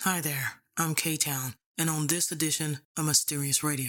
Hi there, I'm K-Town, and on this edition of Mysterious Radio.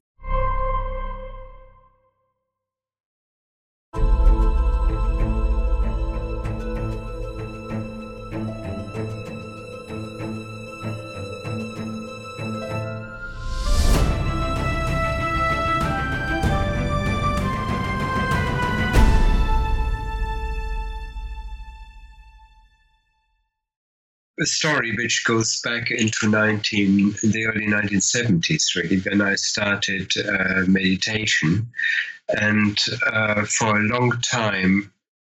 A story which goes back into the early 1970s, really, when I started meditation, and for a long time,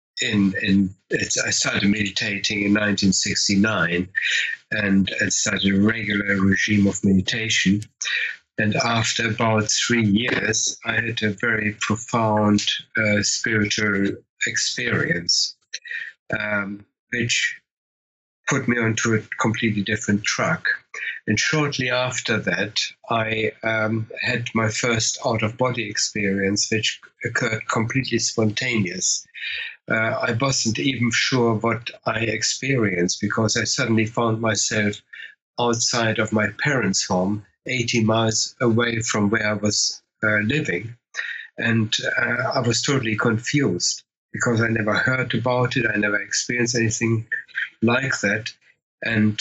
I started meditating in 1969, and I started a regular regime of meditation. And after about 3 years, I had a very profound spiritual experience, which put me onto a completely different track. And shortly after that, I had my first out-of-body experience, which occurred completely spontaneous. I wasn't even sure what I experienced because I suddenly found myself outside of my parents' home, 80 miles away from where I was living. And I was totally confused because I never heard about it. I never experienced anything like that. And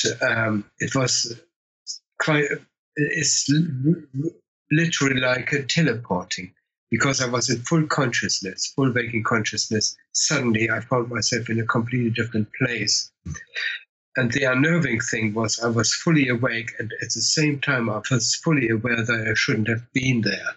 it's literally like a teleporting, because I was in full consciousness, full waking consciousness. Suddenly I found myself in a completely different place. And the unnerving thing was I was fully awake, and at the same time I was fully aware that I shouldn't have been there.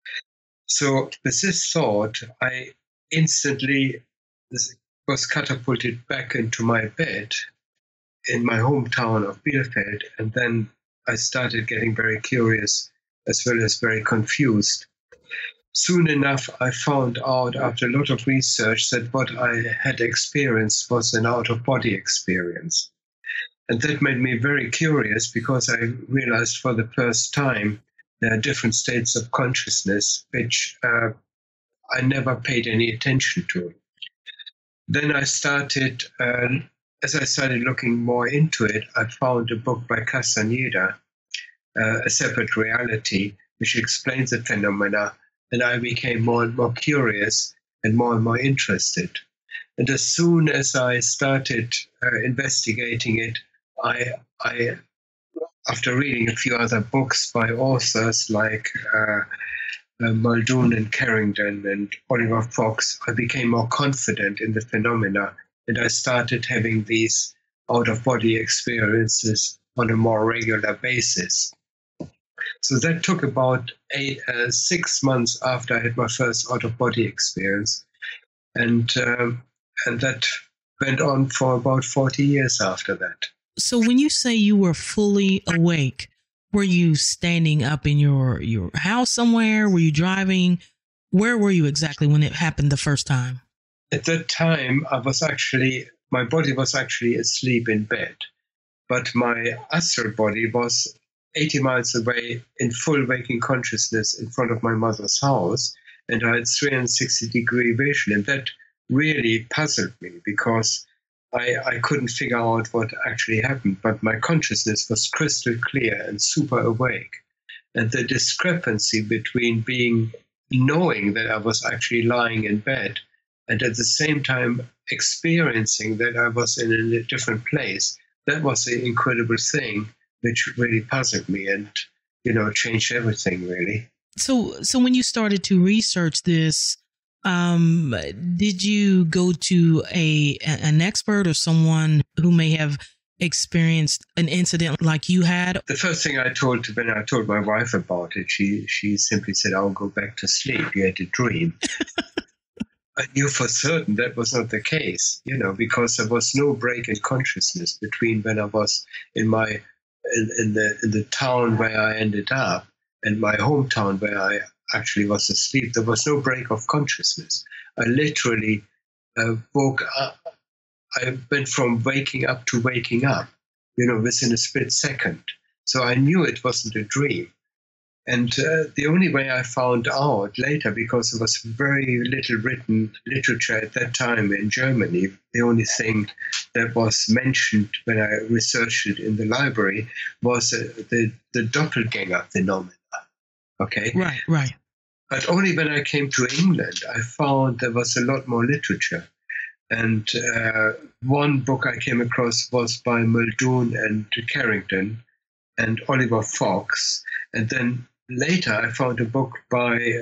So with this thought, I instantly was catapulted back into my bed in my hometown of Bielefeld, and then I started getting very curious as well as very confused. Soon enough, I found out after a lot of research that what I had experienced was an out-of-body experience. And that made me very curious because I realized for the first time there are different states of consciousness which I never paid any attention to. Then I started, as I started looking more into it, I found a book by Castaneda, A Separate Reality, which explains the phenomena, and I became more and more curious and more interested. And as soon as I started investigating it, I, after reading a few other books by authors like Muldoon and Carrington and Oliver Fox, I became more confident in the phenomena, and I started having these out-of-body experiences on a more regular basis. So that took about 6 months after I had my first out-of-body experience, and that went on for about 40 years after that. So when you say you were fully awake, were you standing up in your house somewhere? Were you driving? Where were you exactly when it happened the first time? At that time, my body was actually asleep in bed, but my astral body was 80 miles away in full waking consciousness in front of my mother's house, and I had 360-degree vision, and that really puzzled me because I couldn't figure out what actually happened, but my consciousness was crystal clear and super awake. And the discrepancy between knowing that I was actually lying in bed and at the same time experiencing that I was in a different place, that was the incredible thing which really puzzled me and, changed everything, really. So when you started to research this, did you go to an expert or someone who may have experienced an incident like you had? The first thing when I told my wife about it, she simply said, "I'll go back to sleep. You had a dream." I knew for certain that was not the case, because there was no break in consciousness between when I was in the town where I ended up and my hometown where I actually was asleep. There was no break of consciousness. I literally woke up. I went from waking up to waking up, within a split second. So I knew it wasn't a dream. And the only way I found out later, because there was very little written literature at that time in Germany, the only thing that was mentioned when I researched it in the library was the doppelganger phenomena. Okay. Right, right. But only when I came to England, I found there was a lot more literature. And one book I came across was by Muldoon and Carrington and Oliver Fox. And then later I found a book by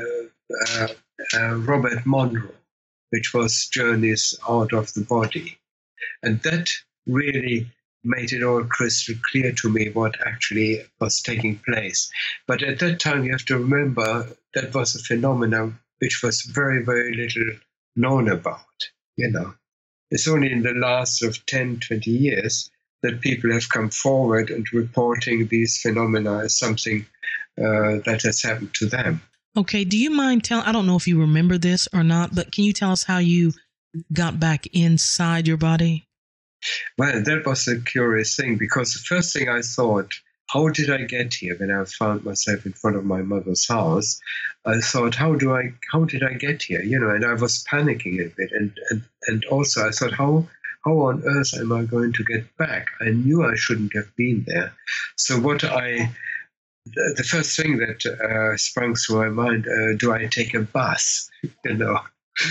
Robert Monroe, which was Journeys Out of the Body. And that really made it all crystal clear to me what actually was taking place. But at that time, you have to remember that was a phenomenon which was very, very little known about, you know. It's only in the last of 10, 20 years that people have come forward and reporting these phenomena as something that has happened to them. Okay. Do you mind telling, I don't know if you remember this or not, but can you tell us how you got back inside your body? Well, that was a curious thing, because the first thing I thought, how did I get here? When I found myself in front of my mother's house, I thought, how did I get here? You know, and I was panicking a bit, and also I thought, how on earth am I going to get back? I knew I shouldn't have been there. So the first thing that sprung through my mind, do I take a bus? You know.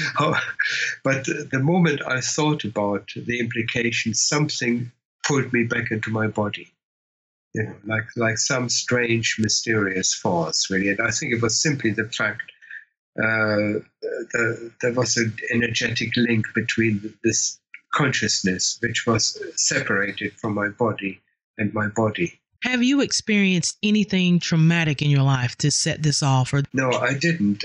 But the moment I thought about the implications, something pulled me back into my body, you know, like some strange, mysterious force, really. And I think it was simply the fact there was an energetic link between this consciousness, which was separated from my body and my body. Have you experienced anything traumatic in your life to set this off? Or no, I didn't.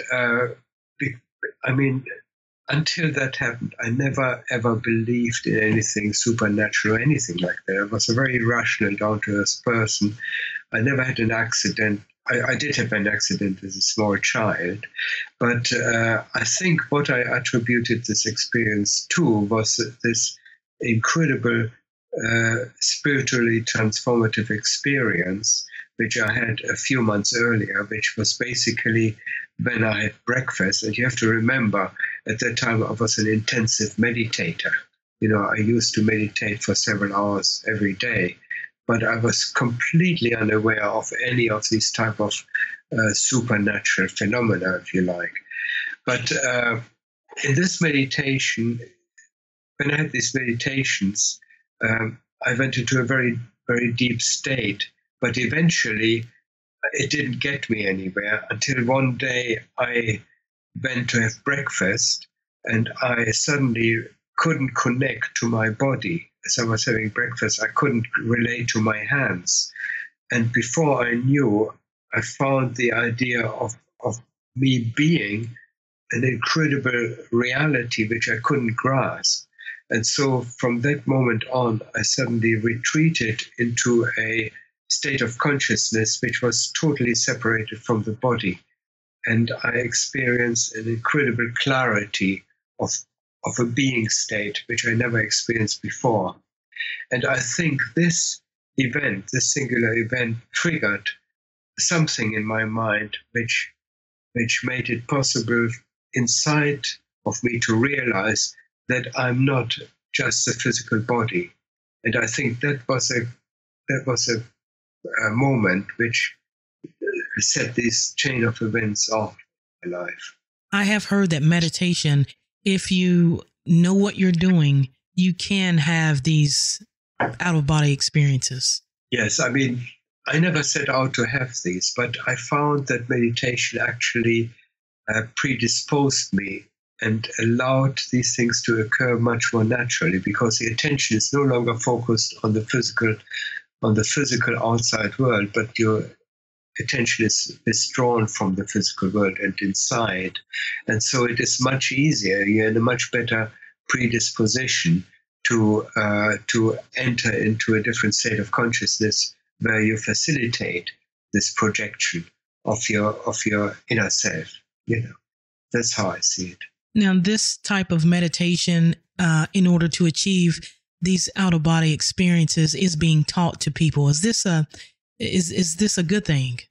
I mean, until that happened, I never ever believed in anything supernatural or anything like that. I was a very rational, down-to-earth person. I never had an accident. I did have an accident as a small child, but I think what I attributed this experience to was this incredible spiritually transformative experience, which I had a few months earlier, which was basically when I had breakfast. And you have to remember, at that time, I was an intensive meditator. You know, I used to meditate for several hours every day, but I was completely unaware of any of these type of supernatural phenomena, if you like. But in this meditation, when I had these meditations, I went into a very, very deep state, but eventually it didn't get me anywhere until one day I went to have breakfast and I suddenly couldn't connect to my body. As I was having breakfast, I couldn't relate to my hands. And before I knew, I found the idea of me being an incredible reality which I couldn't grasp. And so from that moment on, I suddenly retreated into a state of consciousness which was totally separated from the body. And I experienced an incredible clarity of a being state, which I never experienced before. And I think this event, this singular event, triggered something in my mind which made it possible inside of me to realize that I'm not just a physical body. And I think that was a moment which set this chain of events off in my life. I have heard that meditation, if you know what you're doing, you can have these out-of-body experiences. Yes, I mean, I never set out to have these, but I found that meditation actually predisposed me and allowed these things to occur much more naturally, because the attention is no longer focused on the physical outside world, but your attention is withdrawn from the physical world and inside. And so it is much easier. You're in a much better predisposition to enter into a different state of consciousness where you facilitate this projection of your inner self. You know, that's how I see it. Now, this type of meditation, in order to achieve these out-of-body experiences, is being taught to people. Is this a good thing?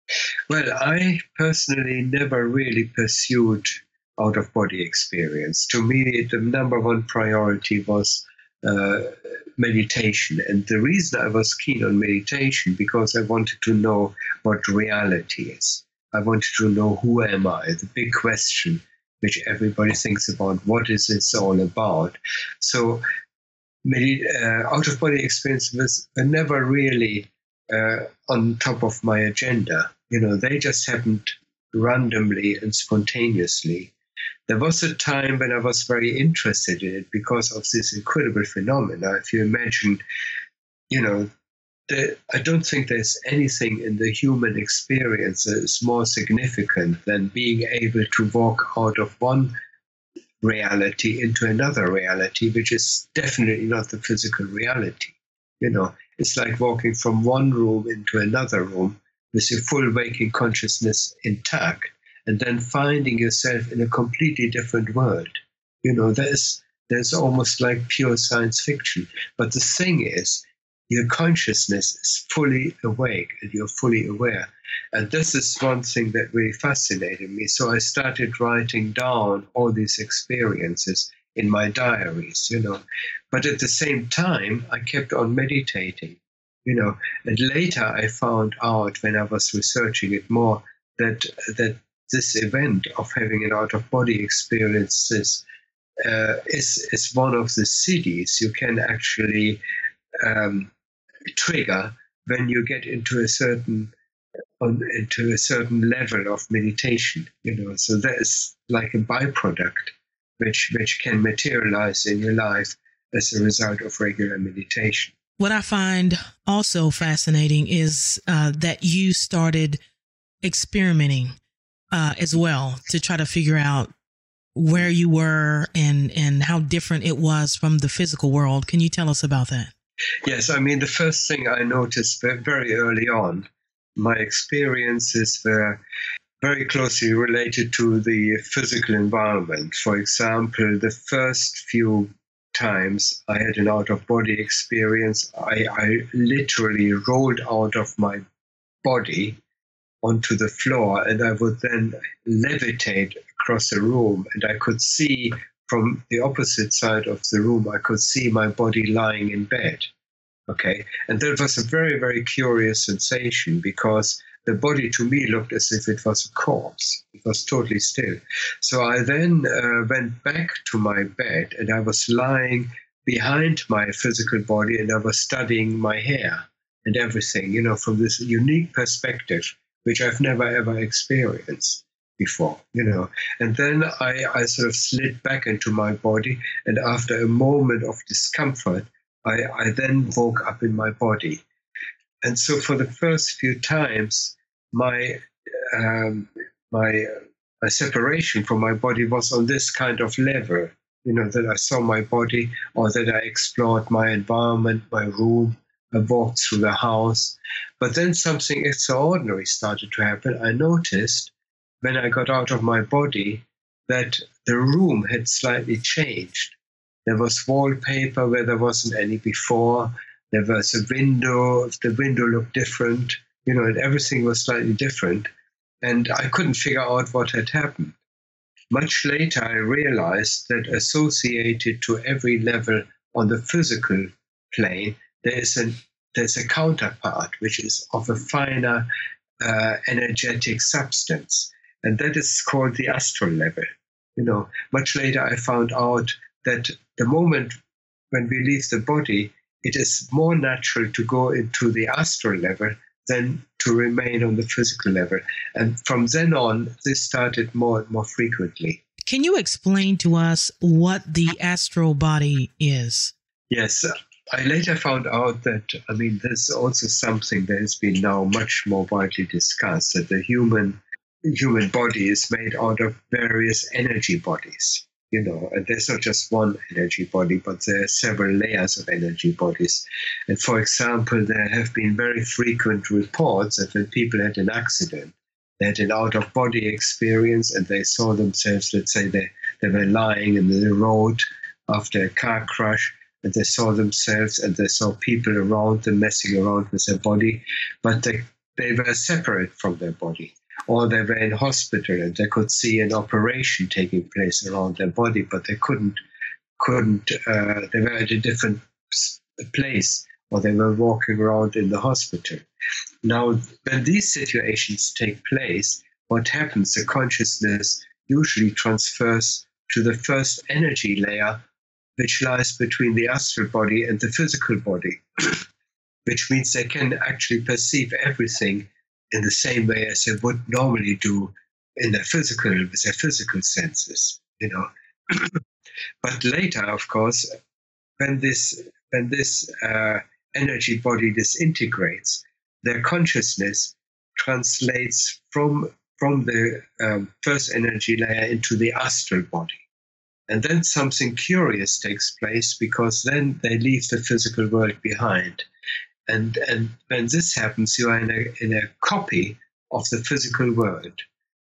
Well, I personally never really pursued out of body experience. To me, the number one priority was uh, meditation. And the reason I was keen on meditation, because I wanted to know what reality is. I wanted to know, who am I? The big question which everybody thinks about, what is this all about? So out of body experience was never really on top of my agenda. They just happened randomly and spontaneously. There was a time when I was very interested in it because of this incredible phenomena. If you imagine, you know, I don't think there's anything in the human experience that is more significant than being able to walk out of one reality into another reality, which is definitely not the physical reality. It's like walking from one room into another room with your full waking consciousness intact, and then finding yourself in a completely different world. There's almost like pure science fiction. But the thing is, your consciousness is fully awake and you're fully aware. And this is one thing that really fascinated me. So I started writing down all these experiences in my diaries. But at the same time, I kept on meditating. And later I found out, when I was researching it more, that this event of having an out-of-body experience is one of the cities you can actually trigger when you get into a certain level of meditation. So that is like a byproduct which can materialize in your life as a result of regular meditation. What I find also fascinating is that you started experimenting as well to try to figure out where you were and how different it was from the physical world. Can you tell us about that? Yes, I mean, the first thing I noticed very early on, my experiences were very closely related to the physical environment. For example, the first few times I had an out-of-body experience, I literally rolled out of my body onto the floor, and I would then levitate across the room, and I could see from the opposite side of the room, I could see my body lying in bed. Okay. And that was a very, very curious sensation, because the body to me looked as if it was a corpse. It was totally still. So I then went back to my bed, and I was lying behind my physical body, and I was studying my hair and everything, from this unique perspective, which I've never ever experienced before. And then I sort of slid back into my body, and after a moment of discomfort, I then woke up in my body. And so for the first few times, my separation from my body was on this kind of level, that I saw my body, or that I explored my environment, my room, I walked through the house. But then something extraordinary started to happen. I noticed when I got out of my body that the room had slightly changed. There was wallpaper where there wasn't any before. There was a window. The window looked different, and everything was slightly different. And I couldn't figure out what had happened. Much later, I realized that associated to every level on the physical plane, there's a counterpart, which is of a finer energetic substance. And that is called the astral level. Much later, I found out that the moment when we leave the body, it is more natural to go into the astral level than to remain on the physical level. And from then on, this started more and more frequently. Can you explain to us what the astral body is? Yes. I later found out that, there's also something that has been now much more widely discussed, that the human body is made out of various energy bodies. And there's not just one energy body, but there are several layers of energy bodies. And for example, there have been very frequent reports that when people had an accident, they had an out-of-body experience, and they saw themselves, let's say they were lying in the road after a car crash, and they saw themselves and they saw people around them messing around with their body, but they were separate from their body, or they were in hospital and they could see an operation taking place around their body, but they couldn't. They were at a different place, or they were walking around in the hospital. Now, when these situations take place, what happens? The consciousness usually transfers to the first energy layer, which lies between the astral body and the physical body, which means they can actually perceive everything in the same way as they would normally do in their physical, with their physical senses, But later, of course, when this energy body disintegrates, their consciousness translates from the first energy layer into the astral body. And then something curious takes place, because then they leave the physical world behind. And when this happens, you are in a copy of the physical world,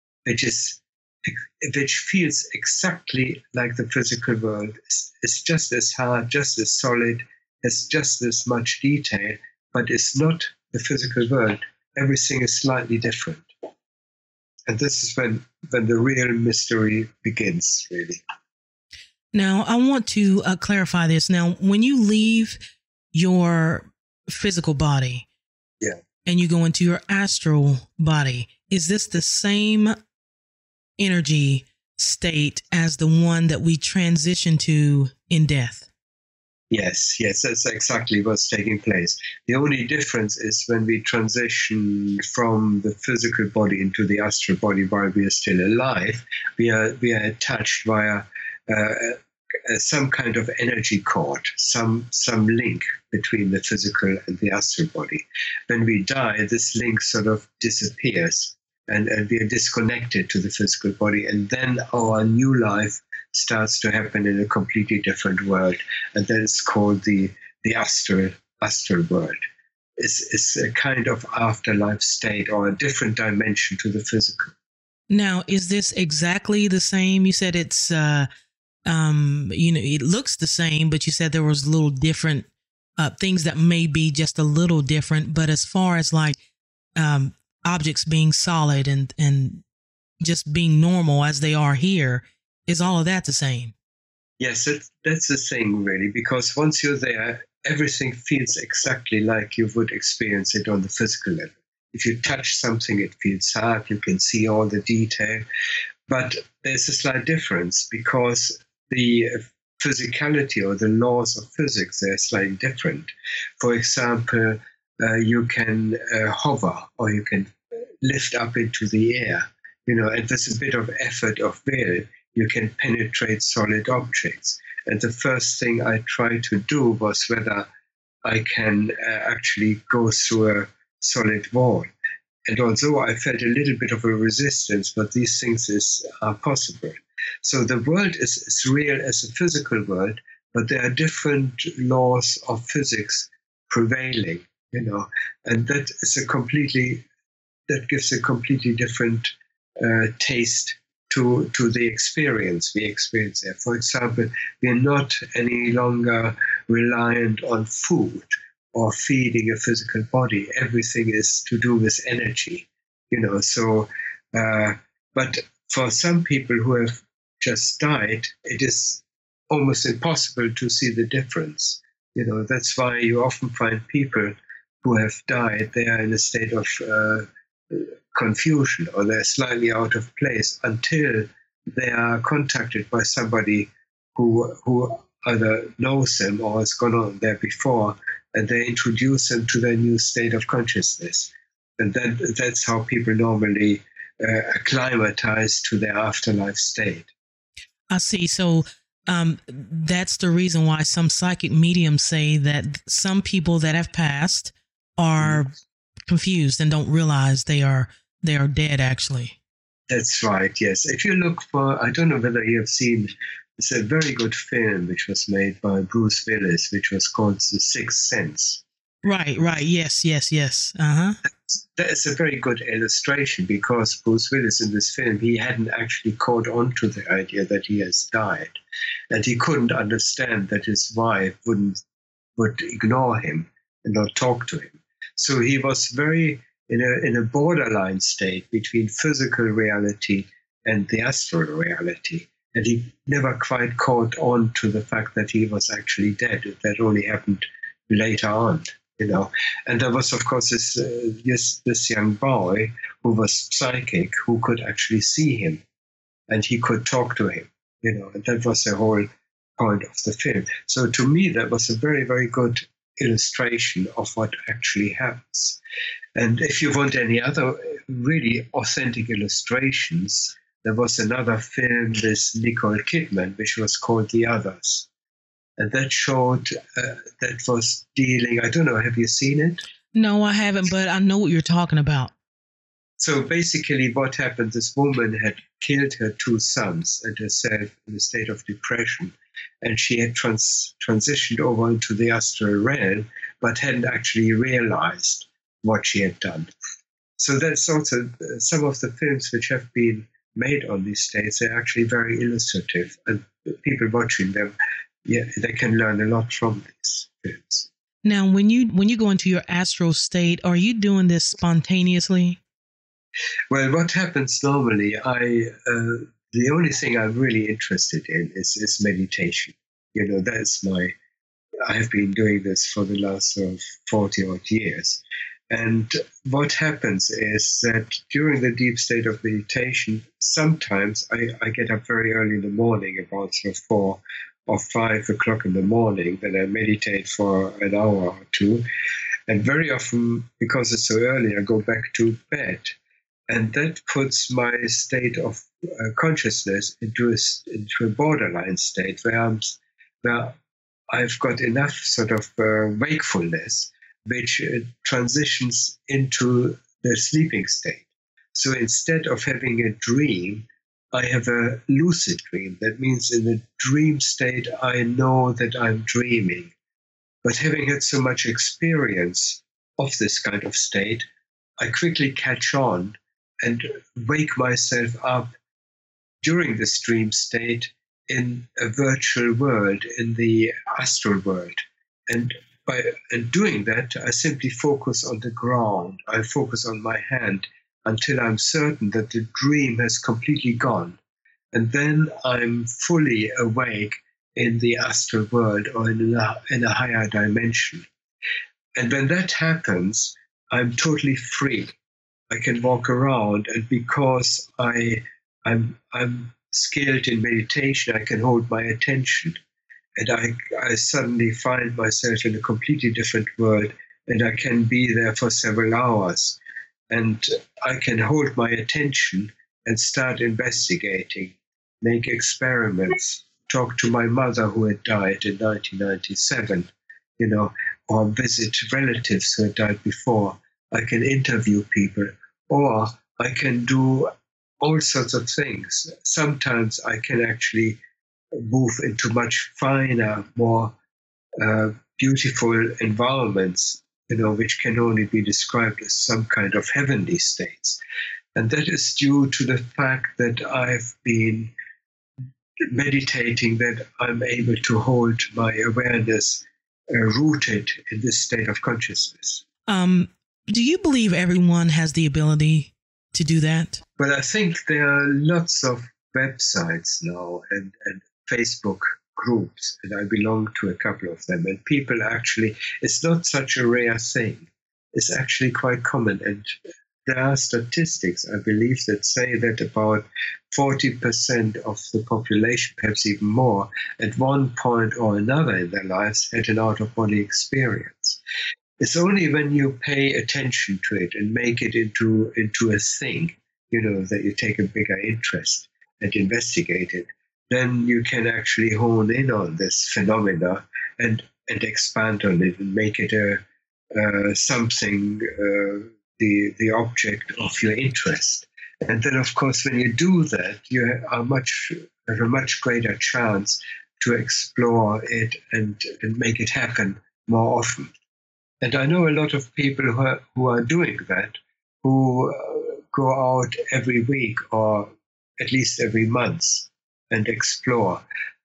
which feels exactly like the physical world. It's just as hard, just as solid, has just as much detail, but it's not the physical world. Everything is slightly different. And this is when the real mystery begins, really. Now, I want to clarify this. Now, when you leave your physical body, and you go into your astral body, is this the same energy state as the one that we transition to in death? Yes, that's exactly what's taking place. The only difference is when we transition from the physical body into the astral body while we are still alive, we are attached via some kind of energy cord, some link between the physical and the astral body. When we die, this link sort of disappears, and we are disconnected to the physical body, and then our new life starts to happen in a completely different world, and then it's called the astral world. It's a kind of afterlife state, or a different dimension to the physical. Now, is this exactly the same? You said it's it looks the same, but you said there was little different things that may be just a little different. But as far as like objects being solid and just being normal as they are here, is all of that the same? Yes, that's the thing, really, because once you're there, everything feels exactly like you would experience it on the physical level. If you touch something, it feels hard, you can see all the detail. But there's a slight difference, because the physicality or the laws of physics, they're slightly different. For example, you can hover, or you can lift up into the air, and with a bit of effort of will, you can penetrate solid objects. And the first thing I tried to do was whether I can actually go through a solid wall. And although I felt a little bit of a resistance, but these things are possible. So the world is as real as the physical world, but there are different laws of physics prevailing, and that gives a completely different taste to the experience we experience there. For example, we are not any longer reliant on food or feeding a physical body. Everything is to do with energy, So, but for some people who have just died, it is almost impossible to see the difference. That's why you often find people who have died, they are in a state of confusion, or they're slightly out of place until they are contacted by somebody who either knows them or has gone on there before, and they introduce them to their new state of consciousness. And that's how people normally acclimatize to their afterlife state. I see. So that's the reason why some psychic mediums say that some people that have passed are confused and don't realize they are dead, actually. That's right, yes. If you look for, I don't know whether you have seen, it's a very good film which was made by Bruce Willis, which was called The Sixth Sense. Right. Yes. Uh-huh. That's a very good illustration, because Bruce Willis in this film, he hadn't actually caught on to the idea that he has died. And he couldn't understand that his wife would ignore him and not talk to him. So he was very in a borderline state between physical reality and the astral reality. And he never quite caught on to the fact that he was actually dead. That only happened later on, And there was, of course, this young boy who was psychic, who could actually see him, and he could talk to him, And that was the whole point of the film. So to me, that was a very, very good illustration of what actually happens. And if you want any other really authentic illustrations, there was another film with Nicole Kidman, which was called The Others. And that showed, that was dealing, I don't know, have you seen it? No, I haven't, but I know what you're talking about. So basically what happened, this woman had killed her two sons and herself in a state of depression. And she had transitioned over into the astral realm, but hadn't actually realized what she had done. So that's also some of the films which have been made on these states. They're actually very illustrative, and people watching them, they can learn a lot from these films. Now, when you go into your astral state, are you doing this spontaneously? Well, what happens normally, the only thing I'm really interested in is meditation. I have been doing this for the last 40 odd years. And what happens is that during the deep state of meditation, sometimes I get up very early in the morning, about 4 or 5 o'clock in the morning, then I meditate for an hour or two. And very often, because it's so early, I go back to bed. And that puts my state of consciousness into a borderline state where I've got enough sort of wakefulness, which transitions into the sleeping state. So instead of having a dream, I have a lucid dream. That means in the dream state, I know that I'm dreaming. But having had so much experience of this kind of state, I quickly catch on and wake myself up during this dream state in a virtual world, in the astral world. And by doing that, I simply focus on the ground. I focus on my hand until I'm certain that the dream has completely gone. And then I'm fully awake in the astral world or in a higher dimension. And when that happens, I'm totally free. I can walk around, and because I'm skilled in meditation, I can hold my attention. And I suddenly find myself in a completely different world, and I can be there for several hours. And I can hold my attention and start investigating, make experiments, talk to my mother who had died in 1997, or visit relatives who had died before. I can interview people, or I can do all sorts of things. Sometimes I can actually move into much finer, more beautiful environments, which can only be described as some kind of heavenly states. And that is due to the fact that I've been meditating, that I'm able to hold my awareness rooted in this state of consciousness. Do you believe everyone has the ability to do that? Well, I think there are lots of websites now and Facebook groups, and I belong to a couple of them. And people actually, it's not such a rare thing. It's actually quite common. And there are statistics, I believe, that say that about 40% of the population, perhaps even more, at one point or another in their lives had an out-of-body experience. It's only when you pay attention to it and make it into a thing, that you take a bigger interest and investigate it, then you can actually hone in on this phenomena and expand on it and make it something, the object of your interest. And then, of course, when you do that, you have a much greater chance to explore it and make it happen more often. And I know a lot of people who are doing that, who go out every week or at least every month and explore.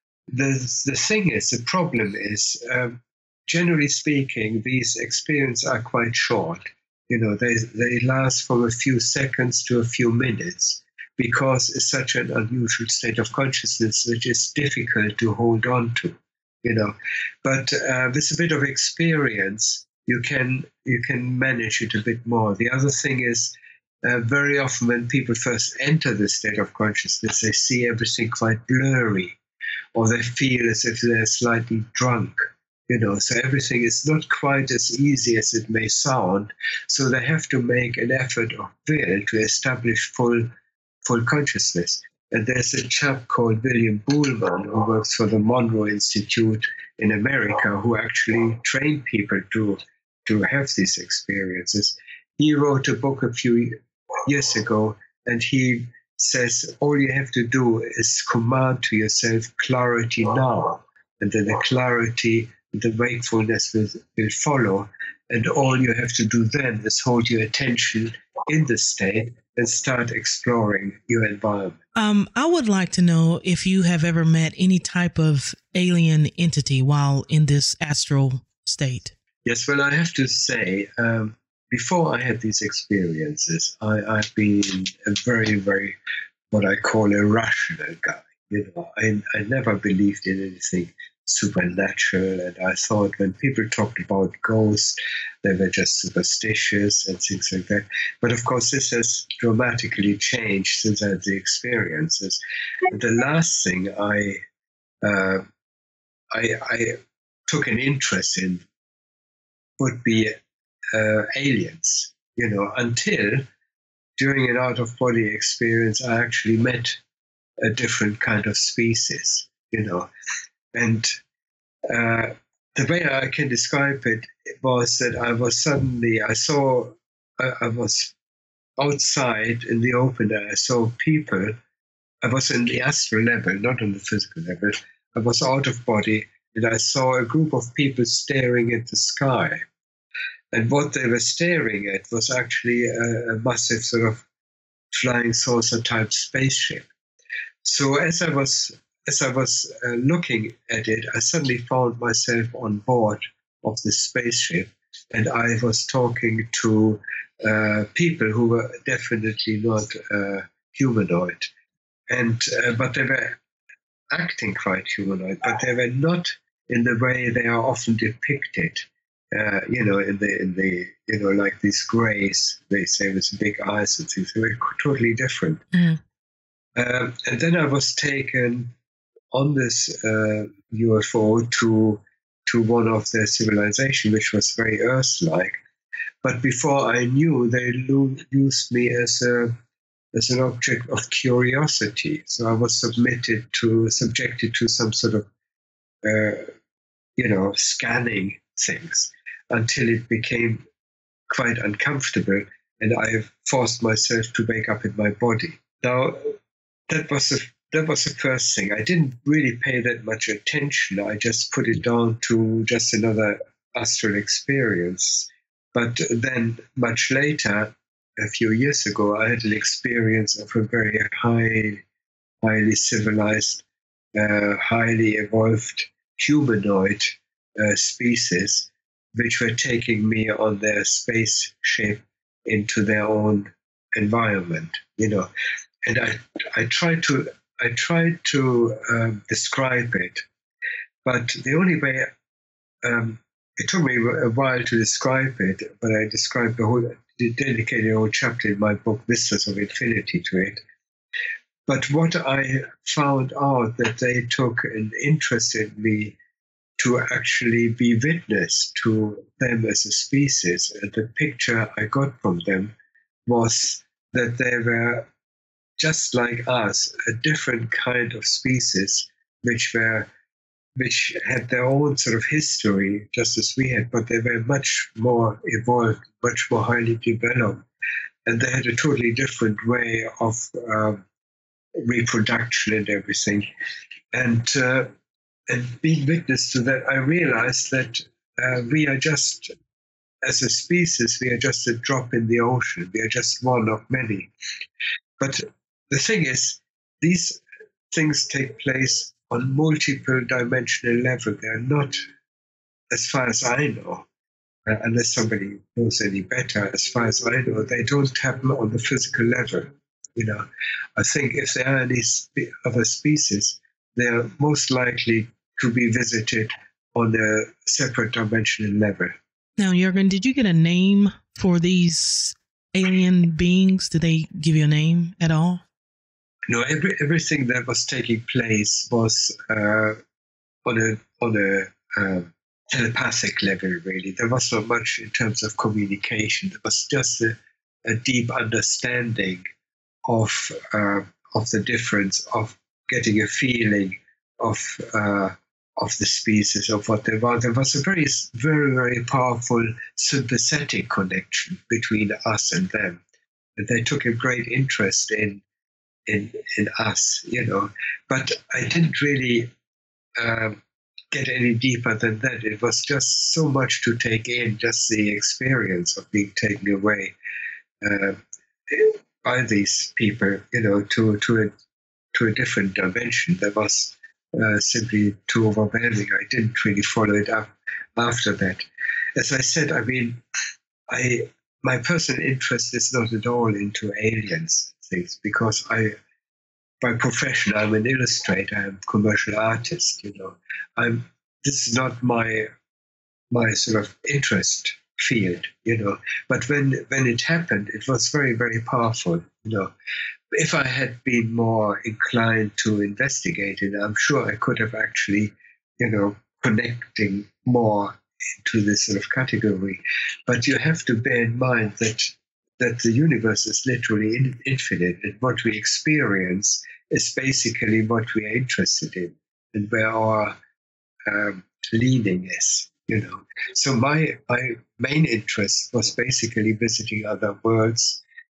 The problem is, generally speaking, these experiences are quite short. They last from a few seconds to a few minutes because it's such an unusual state of consciousness which is difficult to hold on to, But with a bit of experience, you can manage it a bit more. The other thing is, very often when people first enter the state of consciousness, they see everything quite blurry, or they feel as if they're slightly drunk. So everything is not quite as easy as it may sound. So they have to make an effort of will to establish full consciousness. And there's a chap called William Buhlman who works for the Monroe Institute in America, who actually trained people to have these experiences. He wrote a book a few years ago, and he says all you have to do is command to yourself clarity now, and then the clarity, the wakefulness will follow. And all you have to do then is hold your attention in the state and start exploring your environment. I would like to know if you have ever met any type of alien entity while in this astral state. Yes, well, I have to say, before I had these experiences, I've been a very, very, what I call a rational guy. I never believed in anything supernatural, and I thought when people talked about ghosts, they were just superstitious and things like that. But of course, this has dramatically changed since I had the experiences. And the last thing I took an interest in would be aliens, until during an out-of-body experience, I actually met a different kind of species, And the way I can describe it was that I was outside in the open air. I saw people. I was in the astral level, not on the physical level. I was out of body, and I saw a group of people staring at the sky. And what they were staring at was actually a massive sort of flying saucer type spaceship. So as I was looking at it, I suddenly found myself on board of the spaceship, and I was talking to people who were definitely not humanoid, but they were acting quite humanoid, but they were not in the way they are often depicted. In the like these greys, they say, with big eyes and things. They were totally different. Mm. And then I was taken on this UFO to one of their civilization, which was very Earth-like. But before I knew, they used me as an object of curiosity. So I was subjected to some sort of scanning things until it became quite uncomfortable, and I forced myself to wake up in my body. Now, that was the first thing. I didn't really pay that much attention. I just put it down to just another astral experience. But then, much later, a few years ago, I had an experience of a very highly civilized, highly evolved humanoid species, which were taking me on their spaceship into their own environment, And I tried to describe it, but the only way it took me a while to describe it, but I described dedicated a whole chapter in my book, Vistas of Infinity, to it. But what I found out, that they took an interest in me to actually be witness to them as a species. And the picture I got from them was that they were just like us, a different kind of species, which had their own sort of history, just as we had, but they were much more evolved, much more highly developed, and they had a totally different way of reproduction and everything. And being witness to that, I realized that we are just, as a species, we are just a drop in the ocean. We are just one of many. But the thing is, these things take place on multiple dimensional level. They are not, as far as I know, unless somebody knows any better, as far as I know, they don't happen on the physical level. I think if there are any other species, they are most likely to be visited on a separate dimensional level. Now, Jürgen, did you get a name for these alien beings? Did they give you a name at all? No, everything that was taking place was on a telepathic level, really. There was not much in terms of communication. There was just a deep understanding of the difference, of getting a feeling of the species, of what they were. There was a very, very, very powerful sympathetic connection between us and them. And they took a great interest in us, But I didn't really get any deeper than that. It was just so much to take in, just the experience of being taken away by these people, to a different dimension. That was simply too overwhelming. I didn't really follow it up after that. As I said, I mean, my personal interest is not at all into aliens things, because by profession, I'm an illustrator, I'm a commercial artist, this is not my sort of interest field, But when it happened, it was very, very powerful, If I had been more inclined to investigate it, I'm sure I could have actually, connecting more into this sort of category. But you have to bear in mind that the universe is literally infinite, and what we experience is basically what we are interested in and where our leaning is, So my main interest was basically visiting other worlds,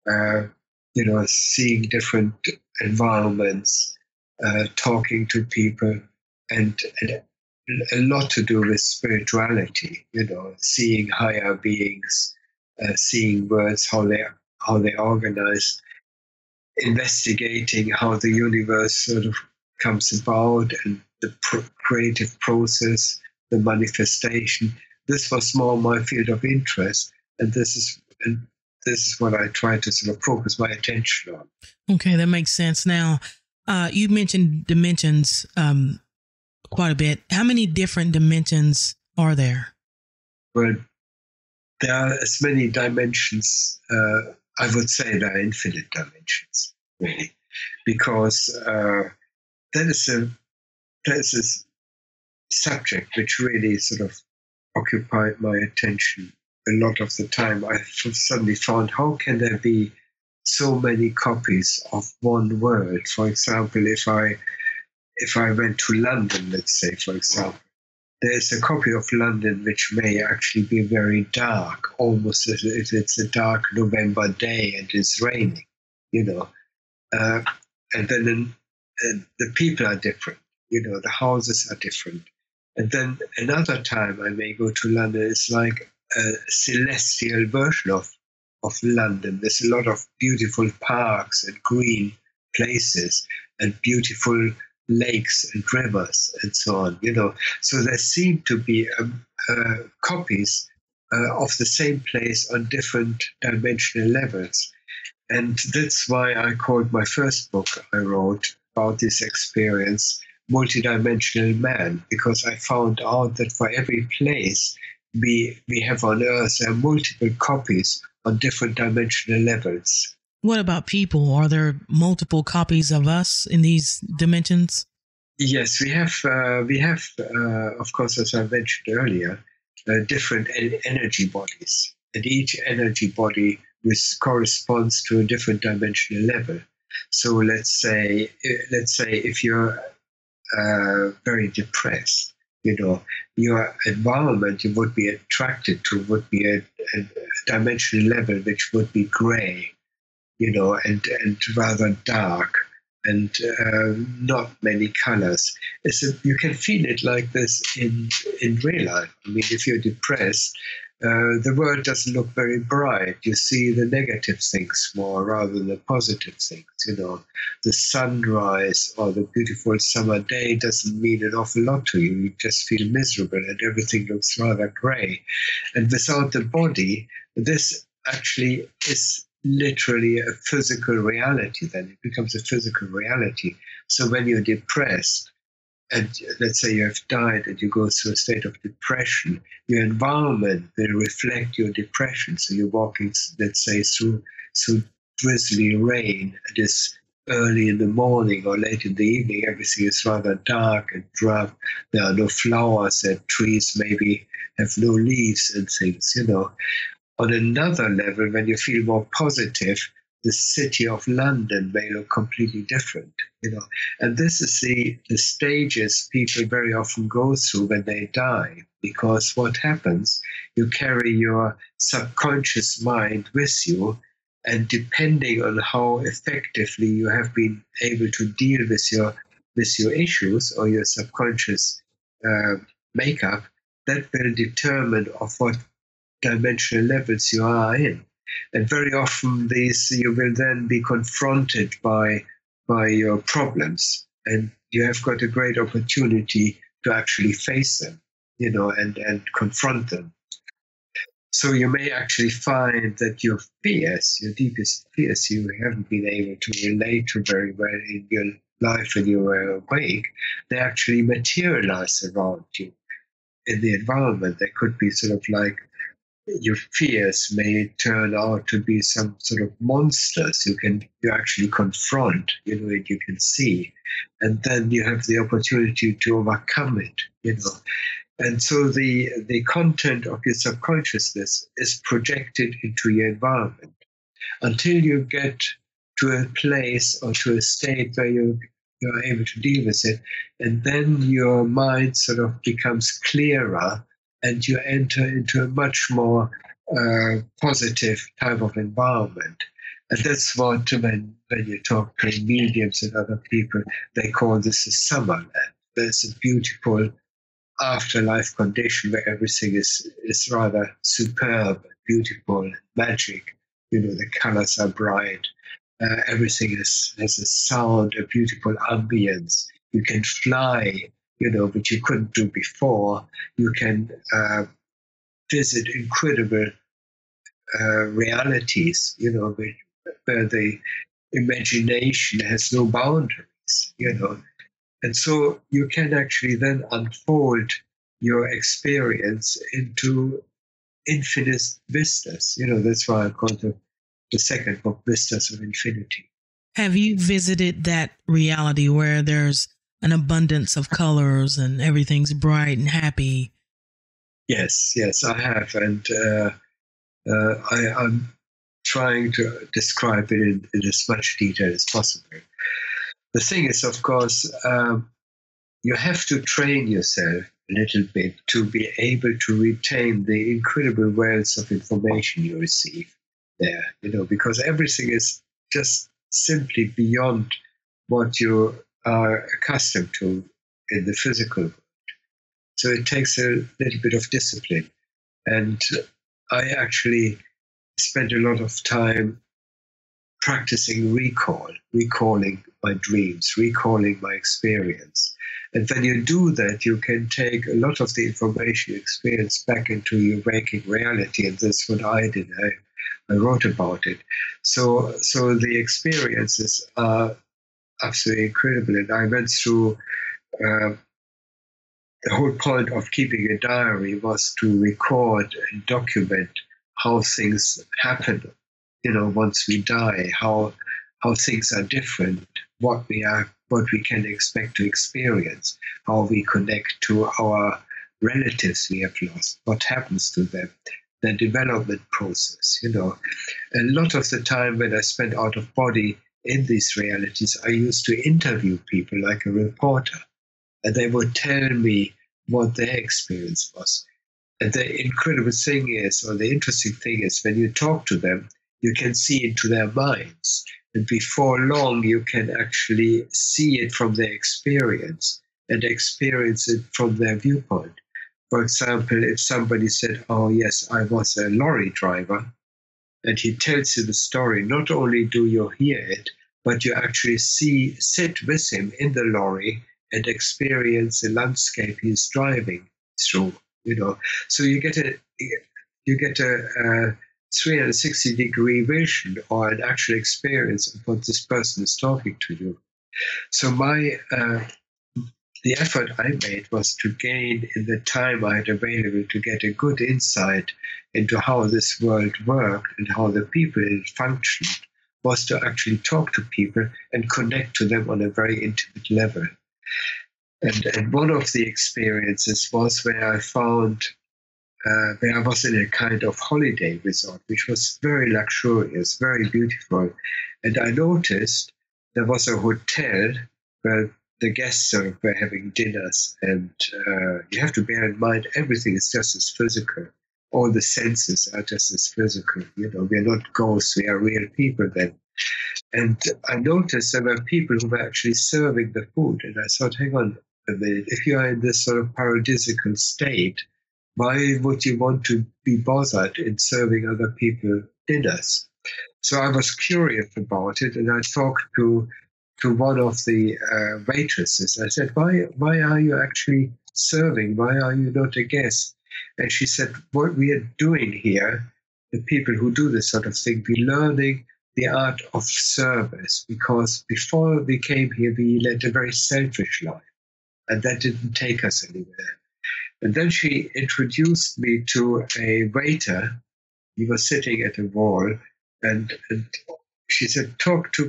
seeing different environments, talking to people, and a lot to do with spirituality, seeing higher beings, seeing worlds, how they organize, investigating how the universe sort of comes about, and the creative process, the manifestation. This was more my field of interest, and this is what I try to sort of focus my attention on. Okay, that makes sense. Now, you mentioned dimensions quite a bit. How many different dimensions are there? Well, there are as many dimensions. I would say there are infinite dimensions, really, because that is a subject which really sort of occupied my attention a lot of the time. I suddenly found, how can there be so many copies of one world? For example, if I went to London, let's say, for example, there's a copy of London which may actually be very dark, almost as if it's a dark November day and it's raining, and then the people are different, the houses are different. And then another time I may go to London, it's like a celestial version of London. There's a lot of beautiful parks and green places and beautiful lakes and rivers and so on, So there seem to be copies of the same place on different dimensional levels. And that's why I called my first book I wrote about this experience Multidimensional Man, because I found out that for every place we have on Earth, there are multiple copies on different dimensional levels. What about people? Are there multiple copies of us in these dimensions? Yes, we have, of course, as I mentioned earlier, different energy bodies, and each energy body corresponds to a different dimensional level. So let's say if you're very depressed, your environment you would be attracted to would be a dimensional level which would be gray, and rather dark, and not many colors. You can feel it like this in real life. I mean, if you're depressed, the world doesn't look very bright. You see the negative things more rather than the positive things. The sunrise or the beautiful summer day doesn't mean an awful lot to you. You just feel miserable and everything looks rather grey. And without the body, this actually is literally a physical reality. Then it becomes a physical reality. So when you're depressed, and let's say you have died and you go through a state of depression, your environment will reflect your depression. So you're walking, let's say, through drizzly rain. It is early in the morning or late in the evening. Everything is rather dark and drab. There are no flowers, and trees maybe have no leaves and things. On another level, when you feel more positive, the city of London may look completely different, And this is the stages people very often go through when they die, because what happens, you carry your subconscious mind with you, and depending on how effectively you have been able to deal with your issues or your subconscious makeup, that will determine of what dimensional levels you are in. And very often you will then be confronted by your problems, and you have got a great opportunity to actually face them, and confront them. So you may actually find that your fears, your deepest fears, you haven't been able to relate to very well in your life when you were awake, they actually materialize around you in the environment. They could be sort of like, your fears may turn out to be some sort of monsters you actually confront, and you can see, and then you have the opportunity to overcome it, And so the content of your subconsciousness is projected into your environment until you get to a place or to a state where you're able to deal with it, and then your mind sort of becomes clearer, and you enter into a much more positive type of environment. And that's what, when you talk to mediums and other people, they call this a summerland. There's a beautiful afterlife condition where everything is rather superb, beautiful, magic. The colors are bright. Everything has a sound, a beautiful ambience. You can fly, which you couldn't do before. You can visit incredible realities, where the imagination has no boundaries, And so you can actually then unfold your experience into infinite vistas. That's why I call the second book Vistas of Infinity. Have you visited that reality where there's an abundance of colors and everything's bright and happy? Yes, I have. And I'm trying to describe it in as much detail as possible. The thing is, of course, you have to train yourself a little bit to be able to retain the incredible wealth of information you receive there, because everything is just simply beyond what you are accustomed to in the physical world. So it takes a little bit of discipline. And I actually spent a lot of time practicing recalling my dreams, recalling my experience. And when you do that, you can take a lot of the information you experience back into your waking reality. And that's what I did. I wrote about it. So the experiences are absolutely incredible. And I went through, the whole point of keeping a diary was to record and document how things happen, once we die, how things are different, what we can expect to experience, how we connect to our relatives we have lost, what happens to them, the development process. A lot of the time when I spent out of body in these realities, I used to interview people like a reporter, and they would tell me what their experience was. And the incredible thing is, or the interesting thing is, when you talk to them, you can see into their minds. And before long, you can actually see it from their experience and experience it from their viewpoint. For example, if somebody said, "Oh yes, I was a lorry driver," and he tells you the story, not only do you hear it, but you actually sit with him in the lorry and experience the landscape he's driving through. So you get a 360-degree vision or an actual experience of what this person is talking to you. So the effort I made was to gain, in the time I had available, to get a good insight into how this world worked and how the people in it functioned, was to actually talk to people and connect to them on a very intimate level. And one of the experiences was where I was in a kind of holiday resort, which was very luxurious, very beautiful. And I noticed there was a hotel where the guests were having dinners. And you have to bear in mind, everything is just as physical. All the senses are just as physical. We're not ghosts, we are real people then. And I noticed there were people who were actually serving the food. And I thought, hang on a minute, if you are in this sort of paradisical state, why would you want to be bothered in serving other people dinners? So I was curious about it, and I talked to one of the waitresses. I said, why are you actually serving? Why are you not a guest? And she said, what we are doing here, the people who do this sort of thing, we're learning the art of service, because before we came here, we led a very selfish life, and that didn't take us anywhere. And then she introduced me to a waiter. He was sitting at a wall, and she said, talk to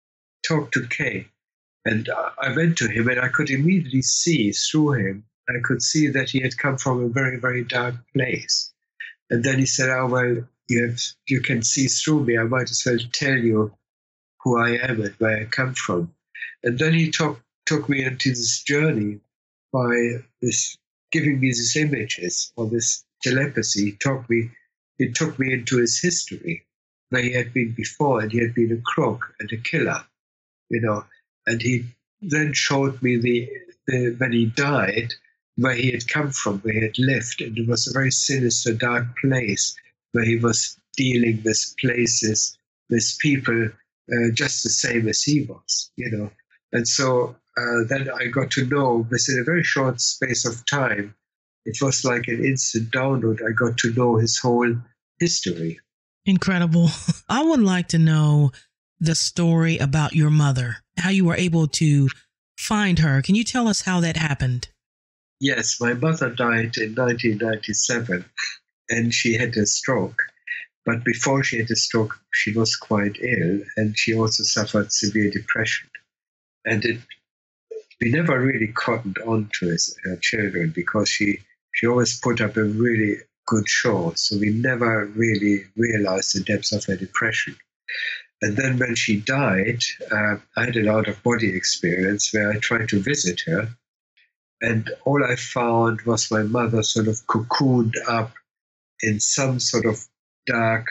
Kay. And I went to him, and I could immediately see through him, I could see that he had come from a very, very dark place. And then he said, "Oh, well, you can see through me. I might as well tell you who I am and where I come from." And then he took me into this journey by giving me these images or this telepathy. He took me into his history, where he had been before, and he had been a crook and a killer, and he then showed me when he died, where he had come from, where he had lived, and it was a very sinister, dark place where he was dealing with places, with people, just the same as he was, And so then I got to know, within a very short space of time, it was like an instant download. I got to know his whole history. Incredible. I would like to know the story about your mother, how you were able to find her. Can you tell us how that happened? Yes, my mother died in 1997, and she had a stroke. But before she had a stroke, she was quite ill, and she also suffered severe depression. And we never really cottoned on to her children, because she always put up a really good show. So we never really realized the depths of her depression. And then when she died, I had an out-of-body experience where I tried to visit her. And all I found was my mother sort of cocooned up in some sort of dark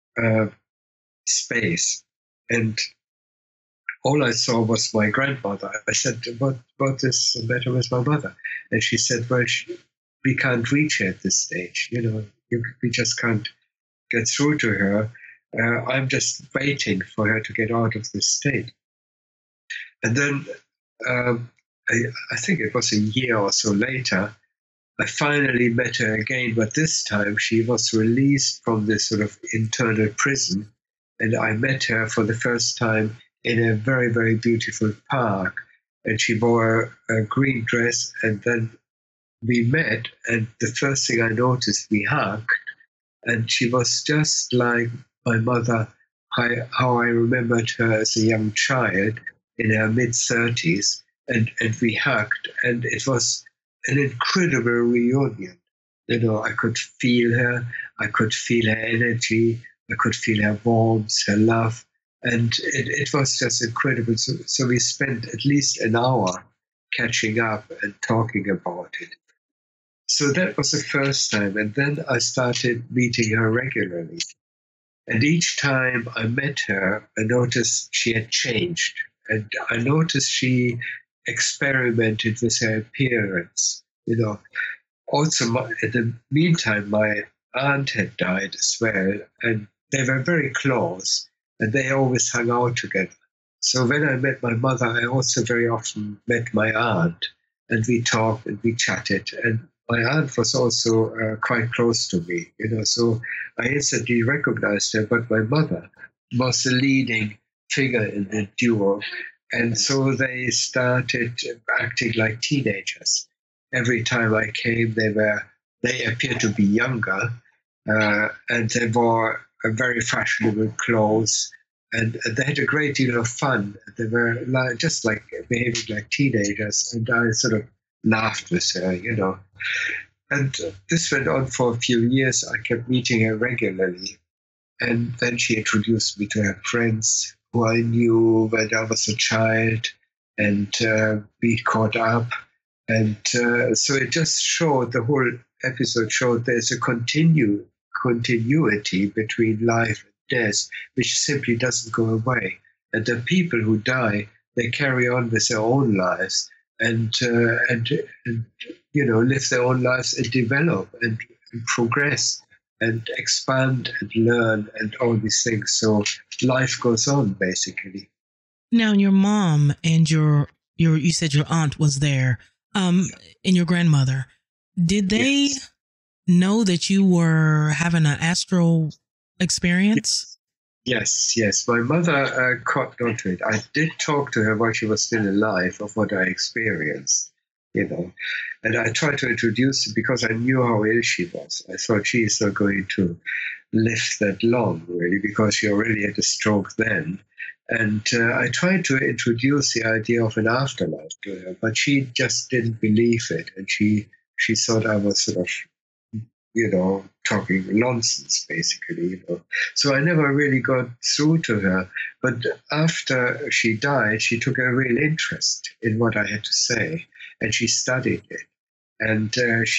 space. And all I saw was my grandmother. I said, what is the matter with my mother? And she said, well, we can't reach her at this stage. We just can't get through to her. I'm just waiting for her to get out of this state. And then I think it was a year or so later, I finally met her again, but this time she was released from this sort of internal prison, and I met her for the first time in a very, very beautiful park, and she wore a green dress, and then we met, and the first thing I noticed, we hugged, and she was just like my mother, how I remembered her as a young child in her mid-30s, and we hugged, and it was an incredible reunion. I could feel her, I could feel her energy, I could feel her warmth, her love, and it was just incredible. So we spent at least an hour catching up and talking about it. So that was the first time, and then I started meeting her regularly. And each time I met her, I noticed she had changed. And I noticed she experimented with her appearance. also, in the meantime, my aunt had died as well, and they were very close, and they always hung out together. So when I met my mother, I also very often met my aunt, and we talked and we chatted. And my aunt was also quite close to me, so I instantly recognized her. But my mother was the leading figure in the duo, and so they started acting like teenagers. Every time I came, they appeared to be younger, and they wore very fashionable clothes, and they had a great deal of fun. They were just like behaving like teenagers, and I sort of laughed with her. And this went on for a few years. I kept meeting her regularly, and then she introduced me to her friends who I knew when I was a child, and we caught up. And so it just showed, the whole episode showed there's a continuity between life and death, which simply doesn't go away. And the people who die, they carry on with their own lives and live their own lives and develop and progress and expand and learn and all these things. So life goes on, basically. Now, your mom and you said your aunt was there, and your grandmother. Did they know that you were having an astral experience? Yes. My mother caught onto it. I did talk to her while she was still alive of what I experienced, and I tried to introduce her because I knew how ill she was. I thought she is not going to live that long, really, because she already had a stroke then. And I tried to introduce the idea of an afterlife to her, but she just didn't believe it. And she thought I was sort of, talking nonsense, basically. So I never really got through to her. But after she died, she took a real interest in what I had to say, and she studied it. And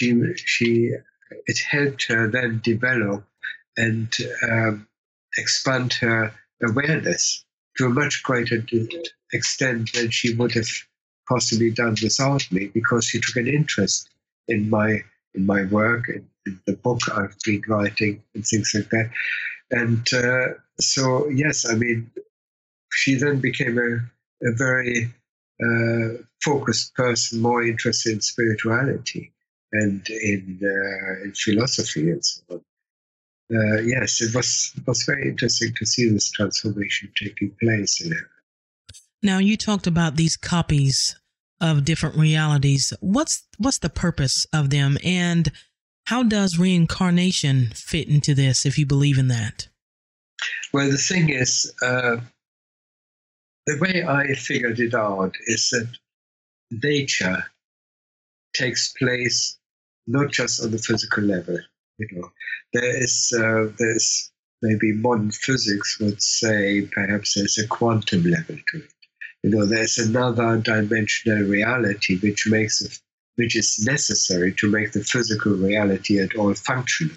it helped her then develop and expand her awareness to a much greater extent than she would have possibly done without me, because she took an interest in my work, in the book I've been writing and things like that. And so, yes, I mean, she then became a very focused person, more interested in spirituality and in philosophy and so on. Yes, it was very interesting to see this transformation taking place in her. Now, you talked about these copies of different realities. What's the purpose of them, and how does reincarnation fit into this, if you believe in that? Well, the thing is, the way I figured it out is that nature takes place not just on the physical level. There's maybe modern physics would say perhaps there's a quantum level to it. There's another dimensional reality which is necessary to make the physical reality at all functioning.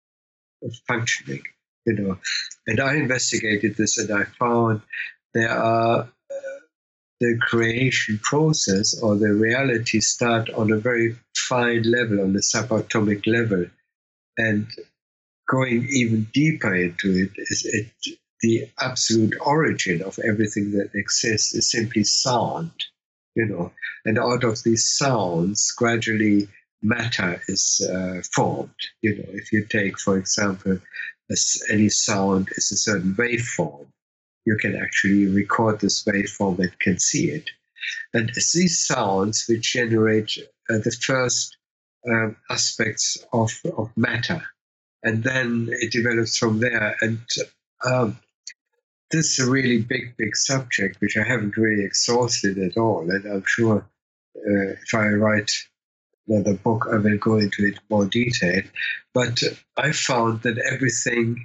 And I investigated this, and I found there are the creation process or the reality start on a very fine level, on the subatomic level, and going even deeper into it, the absolute origin of everything that exists is simply sound, and out of these sounds, gradually matter is formed. If you take, for example, any sound is a certain waveform, you can actually record this waveform and can see it. And it's these sounds which generate the first aspects of matter, and then it develops from there. And this is a really big subject which I haven't really exhausted at all, and I'm sure if I write another book I will go into it more detail. But I found that everything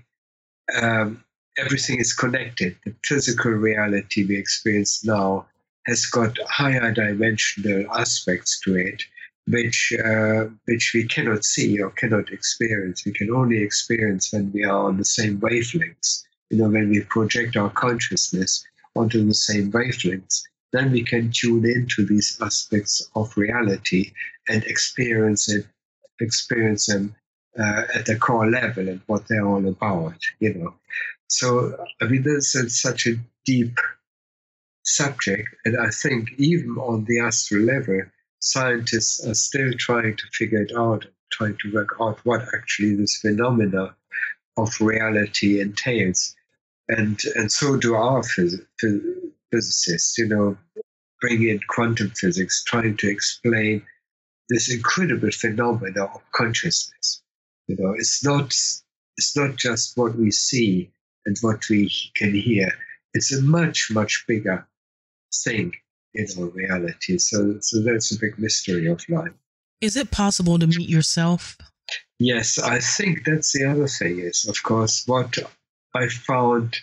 is connected. The physical reality we experience now has got higher dimensional aspects to it, which we cannot see or cannot experience. We can only experience when we are on the same wavelengths. When we project our consciousness onto the same wavelengths, then we can tune into these aspects of reality and experience it experience them at the core level and what they're all about, you know. So, I mean, this is such a deep subject, and I think even on the astral level, scientists are still trying to figure it out, trying to work out what actually this phenomena of reality entails. And so do our physicists, you know, bring in quantum physics, trying to explain this incredible phenomena of consciousness. You know, it's not just what we see and what we can hear. It's a much, much bigger thing in our reality. So that's a big mystery of life. Is it possible to meet yourself? Yes, I think that's the other thing is, of course, what I found,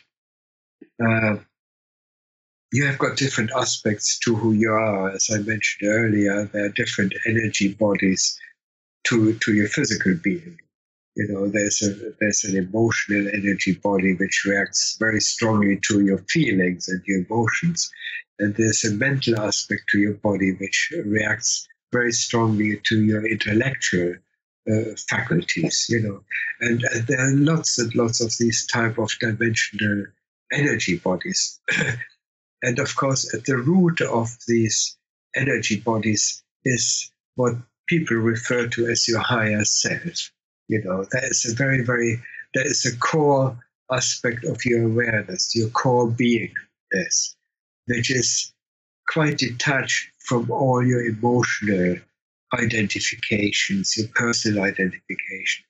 you have got different aspects to who you are. As I mentioned earlier, there are different energy bodies to your physical being. You know, there's an emotional energy body which reacts very strongly to your feelings and your emotions. And there's a mental aspect to your body which reacts very strongly to your intellectual faculties, you know. And there are lots and lots of these type of dimensional energy bodies. And of course, at the root of these energy bodies is what people refer to as your higher self. You know, there is a core aspect of your awareness, your core beingness, which is quite detached from all your emotional identifications, your personal identification.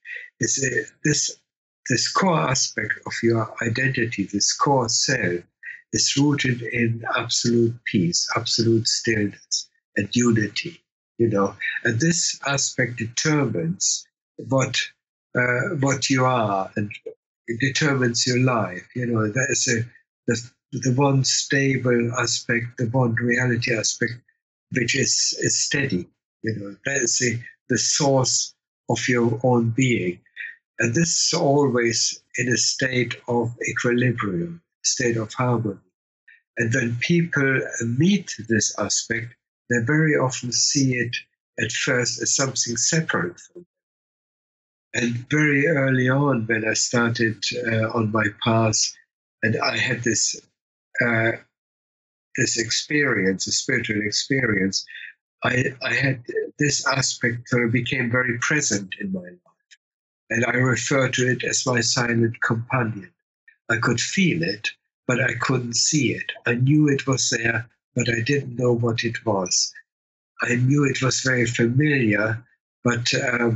This core aspect of your identity, this core self, is rooted in absolute peace, absolute stillness, and unity. You know, and this aspect determines what you are, and it determines your life. You know, that is the one stable aspect, the one reality aspect, which is steady. You know, that is the source of your own being, and this is always in a state of equilibrium, state of harmony. And when people meet this aspect, they very often see it at first as something separate from them. And very early on, when I started on my path, and I had this experience, a spiritual experience, I had this aspect sort of became very present in my life. And I refer to it as my silent companion. I could feel it, but I couldn't see it. I knew it was there, but I didn't know what it was. I knew it was very familiar, but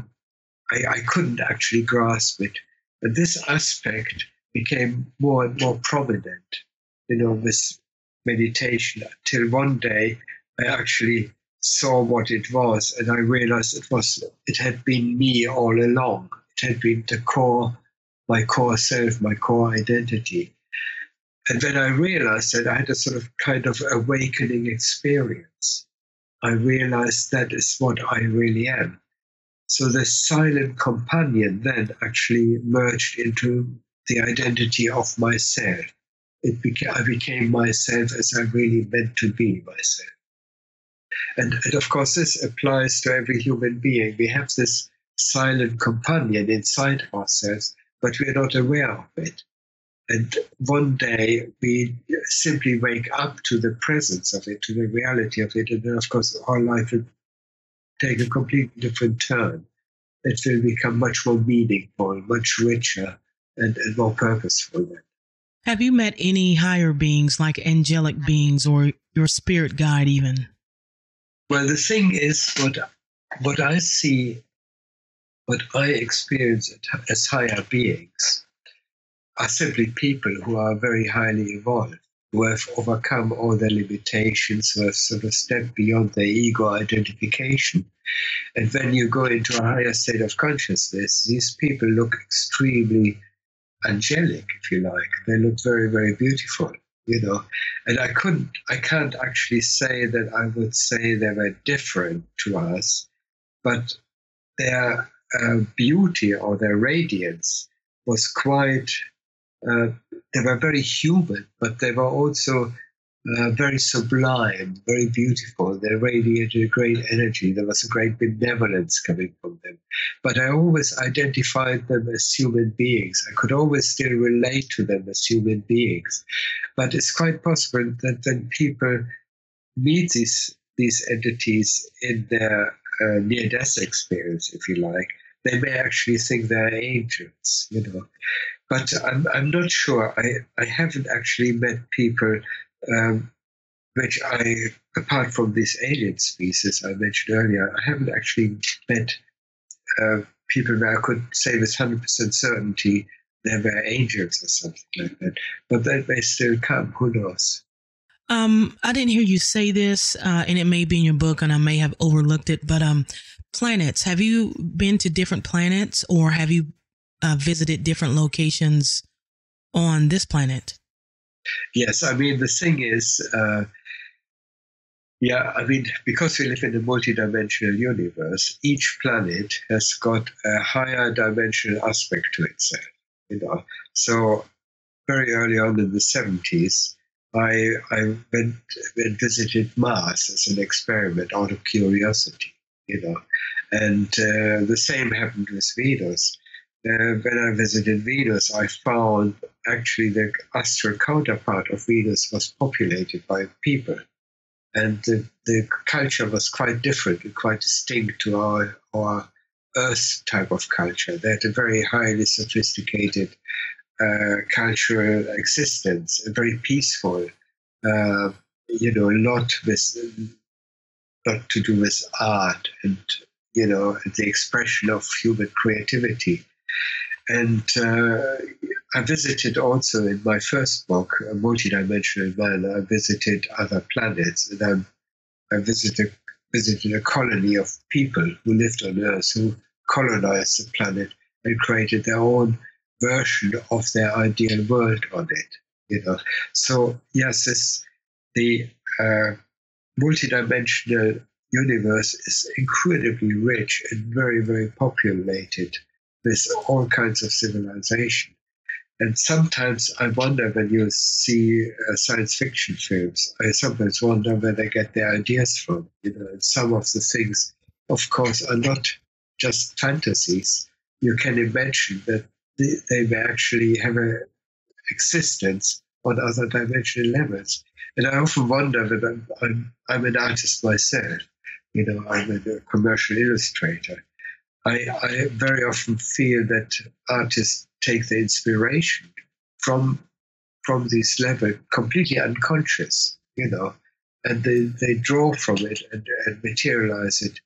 I couldn't actually grasp it. And this aspect became more and more prominent, you know, with meditation, until one day I actually saw what it was, and I realized it had been me all along. It had been my core self, my core identity. And when I realized that, I had a sort of kind of awakening experience. I realized that is what I really am. So the silent companion then actually merged into the identity of myself. I became myself as I really meant to be myself. And of course, this applies to every human being. We have this silent companion inside ourselves, but we're not aware of it. And one day we simply wake up to the presence of it, to the reality of it. And then, of course, our life will take a completely different turn. It will become much more meaningful, much richer, and more purposeful then. Have you met any higher beings like angelic beings or your spirit guide even? Well, the thing is, what I see, what I experience as higher beings are simply people who are very highly evolved, who have overcome all their limitations, who have sort of stepped beyond their ego identification. And when you go into a higher state of consciousness, these people look extremely angelic, if you like. They look very, very beautiful, you know. And I can't actually say that I would say they were different to us, but their beauty or their radiance was quite, they were very human, but they were also very sublime, very beautiful. They radiated a great energy. There was a great benevolence coming from them. But I always identified them as human beings. I could always still relate to them as human beings. But it's quite possible that when people meet these entities in their near-death experience, if you like, they may actually think they're angels, But I'm not sure. I haven't actually met people which apart from these alien species I mentioned earlier, I haven't actually met people where I could say with 100% certainty they were angels or something like that. But that may still come. Who knows? I didn't hear you say this, and it may be in your book, and I may have overlooked it. But planets. Have you been to different planets, or have you visited different locations on this planet? Yes, I mean, the thing is, because we live in a multidimensional universe, each planet has got a higher dimensional aspect to itself, So very early on in the 70s, I went and visited Mars as an experiment out of curiosity, And the same happened with Venus. When I visited Venus, I found actually the astral counterpart of Venus was populated by people. And the culture was quite different and quite distinct to our Earth type of culture. They had a very highly sophisticated cultural existence, very peaceful, a lot to do with art and, the expression of human creativity. And I visited also in my first book, A Multidimensional Man, I visited other planets, and I visited a colony of people who lived on Earth, who colonized the planet and created their own version of their ideal world on it. So yes, the multidimensional universe is incredibly rich and very, very populated with all kinds of civilization. And sometimes I wonder, when you see science fiction films, I sometimes wonder where they get their ideas from. And some of the things, of course, are not just fantasies. You can imagine that they may actually have an existence on other dimensional levels. And I often wonder that I'm an artist myself. I'm a commercial illustrator. I very often feel that artists take the inspiration from this level completely unconscious, and they draw from it and materialize it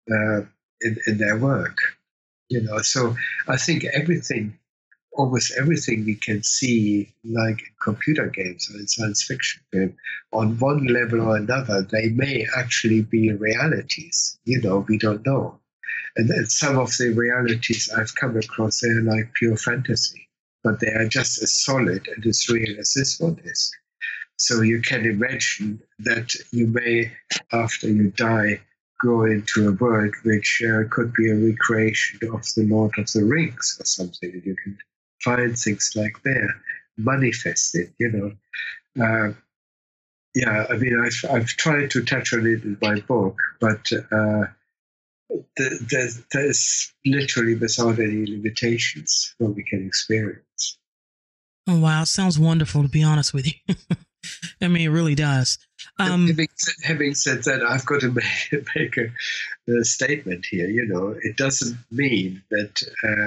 in their work, So I think almost everything we can see, like in computer games or in science fiction film, on one level or another, they may actually be realities. We don't know. And some of the realities I've come across, they're like pure fantasy, but they are just as solid and as real as this one is. So you can imagine that you may, after you die, go into a world which could be a recreation of the Lord of the Rings or something. And you can find things like that manifested, I've tried to touch on it in my book, but there's literally without any limitations what we can experience. Oh, wow. Sounds wonderful, to be honest with you. I mean, it really does. Having said that, I've got to make a statement here. It doesn't mean that,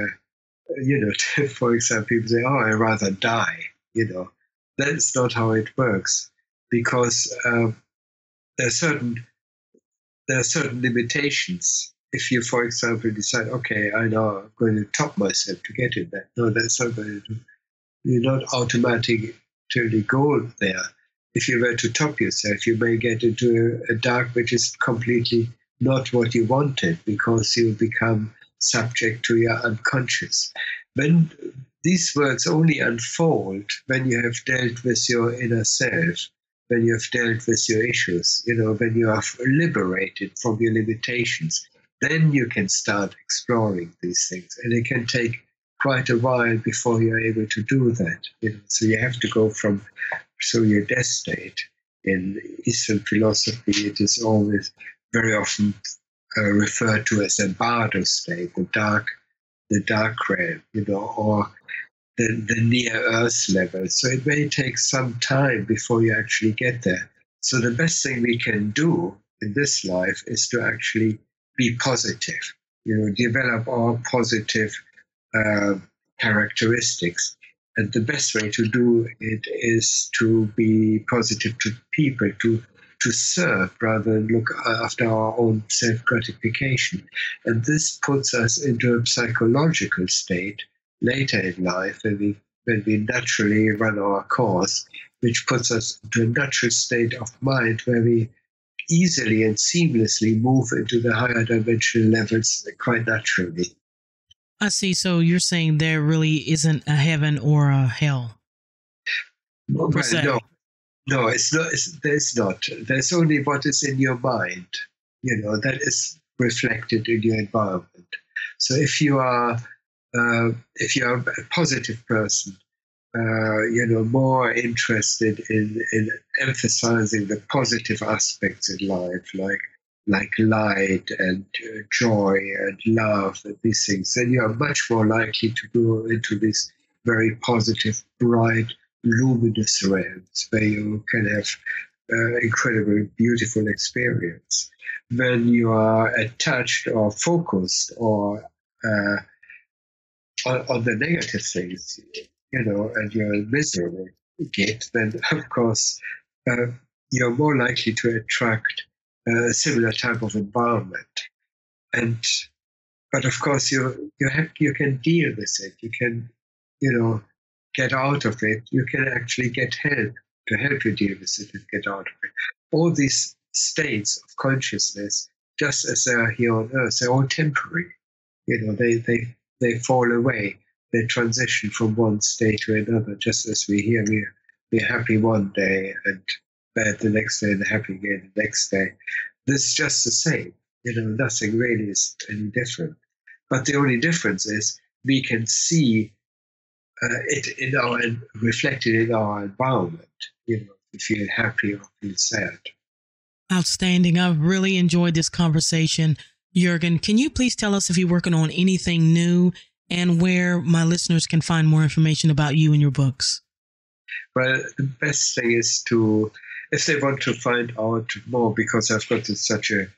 for example, people say, oh, I'd rather die. That's not how it works, because there are certain limitations. If you, for example, decide, okay, I know I'm going to top myself to get in that. No, that's not going to do. You're not automatically go there. If you were to top yourself, you may get into a dark which is completely not what you wanted, because you become subject to your unconscious. When these words only unfold when you have dealt with your inner self, when you have dealt with your issues, when you are liberated from your limitations, then you can start exploring these things. And it can take quite a while before you're able to do that. So you have to go through your death state In Eastern philosophy, it is always very often referred to as a bardo state, the dark realm, or the near Earth level. So it may take some time before you actually get there. So the best thing we can do in this life is to actually be positive, develop our positive characteristics. And the best way to do it is to be positive to people, to serve rather than look after our own self-gratification. And this puts us into a psychological state later in life when we naturally run our course, which puts us into a natural state of mind where we easily and seamlessly move into the higher dimensional levels quite naturally. I see. So you're saying there really isn't a heaven or a hell? No, it's not. There's not. There's only what is in your mind, that is reflected in your environment. So if you are a positive person, more interested in emphasizing the positive aspects in life, like light and joy and love and these things, then you are much more likely to go into this very positive, bright, luminous realms where you can have incredibly beautiful experience. When you are attached or focused or on the negative things, and you're miserable, then of course you're more likely to attract a similar type of environment. But of course you can deal with it. You can, get out of it. You can actually get help to help you deal with it and get out of it. All these states of consciousness, just as they are here on Earth, they're all temporary. They fall away. They transition from one state to another, just as we're happy one day and bad the next day and happy again the next day. This is just the same. Nothing really is any different. But the only difference is we can see it reflected in our environment. If you feel happy or feel sad. Outstanding. I've really enjoyed this conversation. Jürgen, can you please tell us if you're working on anything new and where my listeners can find more information about you and your books? Well, the best thing is if they want to find out more, because I've got such a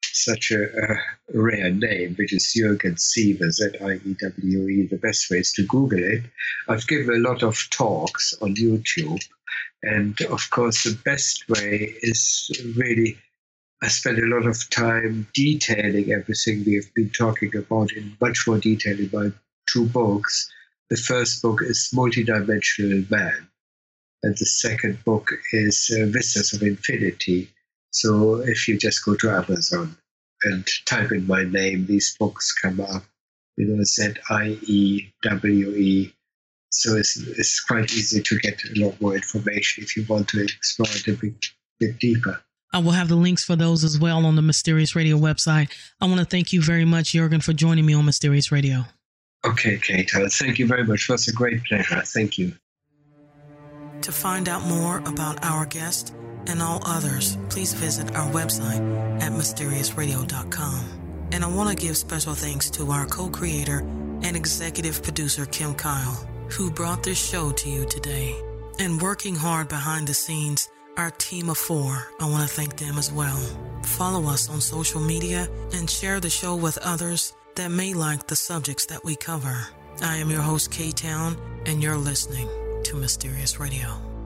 rare name, which is Jürgen Siever, Z-I-E-W-E. The best way is to Google it. I've given a lot of talks on YouTube. And of course, the best way is really, I spend a lot of time detailing everything we have been talking about in much more detail in my 2 books. The first book is Multidimensional Man, and the second book is Vistas of Infinity. So if you just go to Amazon and type in my name, these books come up, Z-I-E-W-E. So it's quite easy to get a lot more information if you want to explore it a bit deeper. I will have the links for those as well on the Mysterious Radio website. I want to thank you very much, Jürgen, for joining me on Mysterious Radio. Okay, Kate. Thank you very much. It was a great pleasure. Thank you. To find out more about our guest and all others, please visit our website at mysteriousradio.com. And I want to give special thanks to our co-creator and executive producer, Kim Kyle, who brought this show to you today. And working hard behind the scenes, our team of 4, I want to thank them as well. Follow us on social media and share the show with others that may like the subjects that we cover. I am your host, K-Town, and you're listening to Mysterious Radio.